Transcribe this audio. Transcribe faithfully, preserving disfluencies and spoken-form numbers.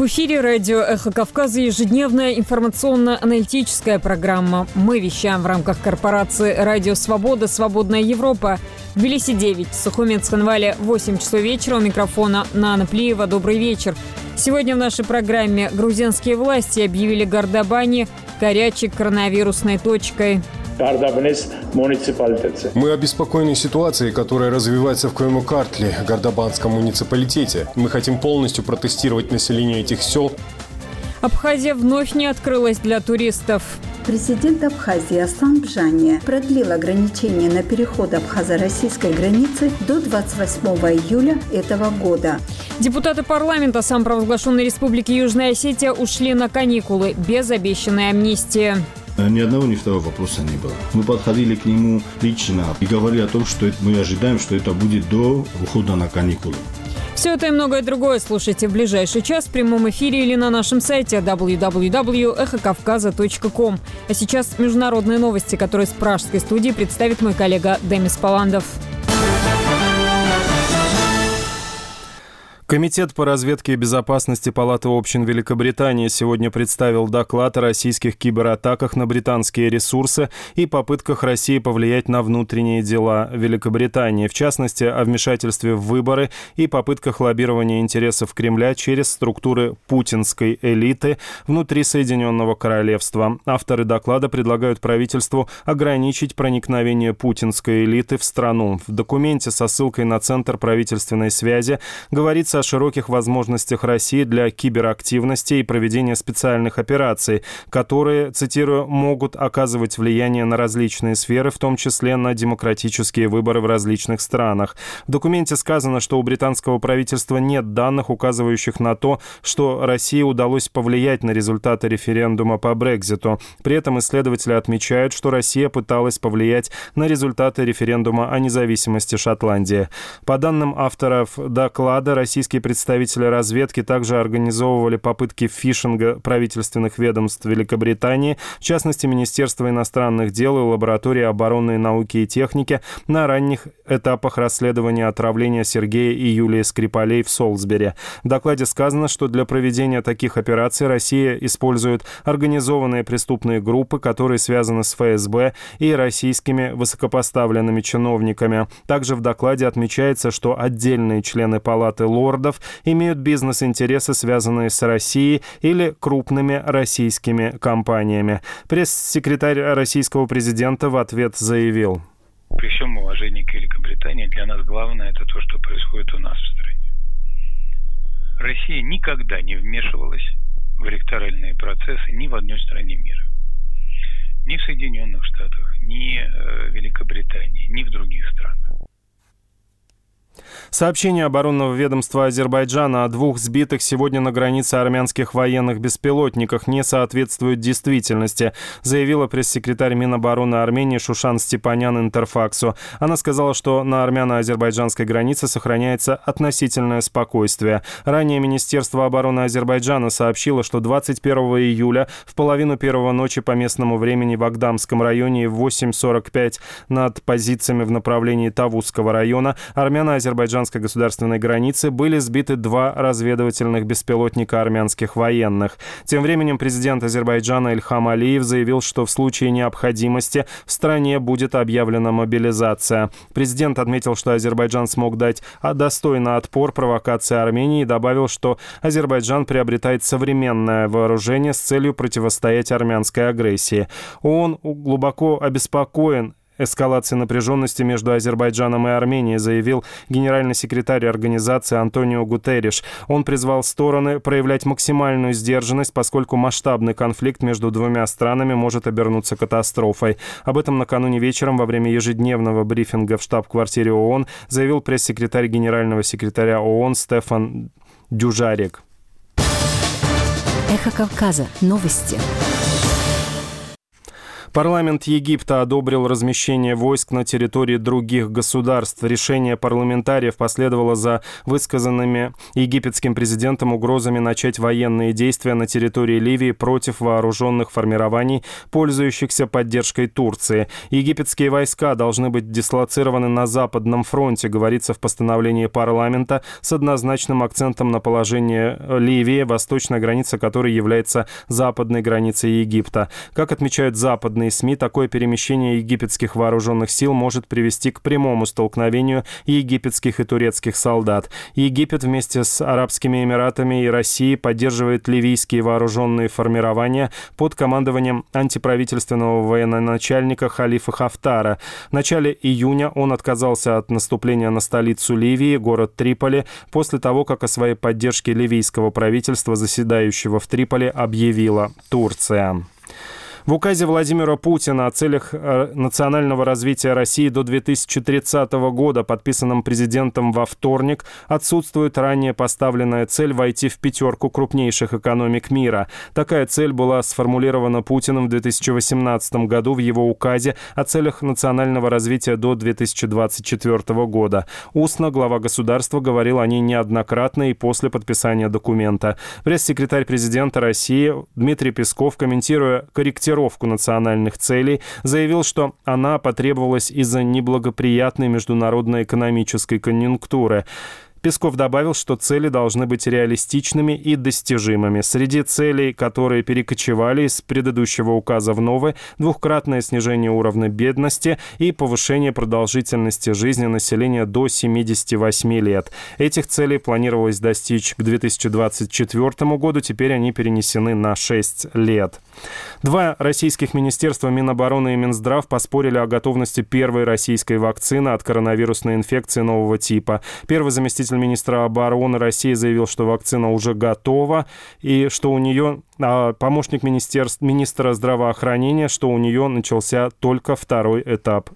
В эфире радио «Эхо Кавказа» ежедневная информационно-аналитическая программа. Мы вещаем в рамках корпорации «Радио Свобода. Свободная Европа». В Тбилиси девять, в Сухуме Цхинвале восемь часов вечера. У микрофона Нана Плиева. Добрый вечер. Сегодня в нашей программе грузинские власти объявили Гордобани горячей коронавирусной точкой. Мы обеспокоены ситуацией, которая развивается в Кайму-Картле, Гордобанском муниципалитете. Мы хотим полностью протестировать население этих сел. Абхазия вновь не открылась для туристов. Президент Абхазии Аслан Бжани продлил ограничения на переход абхазо-российской границы до двадцать восьмого июля этого года. Депутаты парламента самопровозглашенной республики Южная Осетия ушли на каникулы без обещанной амнистии. Ни одного, ни второго вопроса не было. Мы подходили к нему лично и говорили о том, что мы ожидаем, что это будет до ухода на каникулы. Все это и многое другое слушайте в ближайший час в прямом эфире или на нашем сайте дабл ю дабл ю дабл ю точка эхо кавказа точка ком. А сейчас международные новости, которые с пражской студии представит мой коллега Демис Паландов. Комитет по разведке и безопасности Палаты общин Великобритании сегодня представил доклад о российских кибератаках на британские ресурсы и попытках России повлиять на внутренние дела Великобритании, в частности, о вмешательстве в выборы и попытках лоббирования интересов Кремля через структуры путинской элиты внутри Соединенного Королевства. Авторы доклада предлагают правительству ограничить проникновение путинской элиты в страну. В документе со ссылкой на Центр правительственной связи говорится о широких возможностях России для киберактивности и проведения специальных операций, которые, цитирую, могут оказывать влияние на различные сферы, в том числе на демократические выборы в различных странах. В документе сказано, что у британского правительства нет данных, указывающих на то, что России удалось повлиять на результаты референдума по Брекситу. При этом исследователи отмечают, что Россия пыталась повлиять на результаты референдума о независимости Шотландии. По данным авторов доклада, российские представители разведки также организовывали попытки фишинга правительственных ведомств Великобритании, в частности, Министерства иностранных дел и лаборатории оборонной науки и техники, на ранних этапах расследования отравления Сергея и Юлии Скрипалей в Солсбери. В докладе сказано, что для проведения таких операций Россия использует организованные преступные группы, которые связаны с эф эс бэ и российскими высокопоставленными чиновниками. Также в докладе отмечается, что отдельные члены Палаты лордов имеют бизнес-интересы, связанные с Россией или крупными российскими компаниями. Пресс-секретарь российского президента в ответ заявил: при всем уважении к Великобритании, для нас главное это то, что происходит у нас в стране. Россия никогда не вмешивалась в электоральные процессы ни в одной стране мира. Ни в Соединенных Штатах, ни в Великобритании, ни в других странах. Сообщение оборонного ведомства Азербайджана о двух сбитых сегодня на границе армянских военных беспилотниках не соответствует действительности, заявила пресс-секретарь Минобороны Армении Шушан Степанян Интерфаксу. Она сказала, что на армяно-азербайджанской границе сохраняется относительное спокойствие. Ранее Министерство обороны Азербайджана сообщило, что двадцать первого июля в половину первого ночи по местному времени в Агдамском районе и в восемь сорок пять над позициями в направлении Тавузского района армяно-азербайджанской государственной границы были сбиты два разведывательных беспилотника армянских военных. Тем временем президент Азербайджана Ильхам Алиев заявил, что в случае необходимости в стране будет объявлена мобилизация. Президент отметил, что Азербайджан смог дать достойный отпор провокации Армении и добавил, что Азербайджан приобретает современное вооружение с целью противостоять армянской агрессии. Он глубоко обеспокоен эскалации напряженности между Азербайджаном и Арменией, заявил генеральный секретарь организации Антонио Гутерриш. Он призвал стороны проявлять максимальную сдержанность, поскольку масштабный конфликт между двумя странами может обернуться катастрофой. Об этом накануне вечером во время ежедневного брифинга в штаб-квартире ООН заявил пресс-секретарь генерального секретаря ООН Стефан Дюжарик. Эхо Кавказа. Новости. Парламент Египта одобрил размещение войск на территории других государств. Решение парламентариев последовало за высказанными египетским президентом угрозами начать военные действия на территории Ливии против вооруженных формирований, пользующихся поддержкой Турции. Египетские войска должны быть дислоцированы на Западном фронте, говорится в постановлении парламента, с однозначным акцентом на положение Ливии, восточная граница которой является западной границей Египта. Как отмечают западные СМИ, такое перемещение египетских вооруженных сил может привести к прямому столкновению египетских и турецких солдат. Египет вместе с Арабскими Эмиратами и Россией поддерживает ливийские вооруженные формирования под командованием антиправительственного военачальника Халифа Хафтара. В начале июня он отказался от наступления на столицу Ливии, город Триполи, после того, как о своей поддержке ливийского правительства, заседающего в Триполи, объявила Турция. В указе Владимира Путина о целях национального развития России до две тысячи тридцатого года, подписанном президентом во вторник, отсутствует ранее поставленная цель войти в пятерку крупнейших экономик мира. Такая цель была сформулирована Путиным в две тысячи восемнадцатом году в его указе о целях национального развития до две тысячи двадцать четвёртого года. Устно глава государства говорил о ней неоднократно и после подписания документа. Пресс-секретарь президента России Дмитрий Песков, комментируя корректировку национальных целей, заявил, что она потребовалась из-за неблагоприятной международной экономической конъюнктуры. Песков добавил, что цели должны быть реалистичными и достижимыми. Среди целей, которые перекочевали из предыдущего указа в новый, двухкратное снижение уровня бедности и повышение продолжительности жизни населения до семидесяти восьми лет. Этих целей планировалось достичь к две тысячи двадцать четвёртому году, теперь они перенесены на шесть лет. Два российских министерства, Минобороны и Минздрав, поспорили о готовности первой российской вакцины от коронавирусной инфекции нового типа. Первый заместитель министра обороны России заявил, что вакцина уже готова, и что у нее, а помощник министра здравоохранения, что у нее начался только второй этап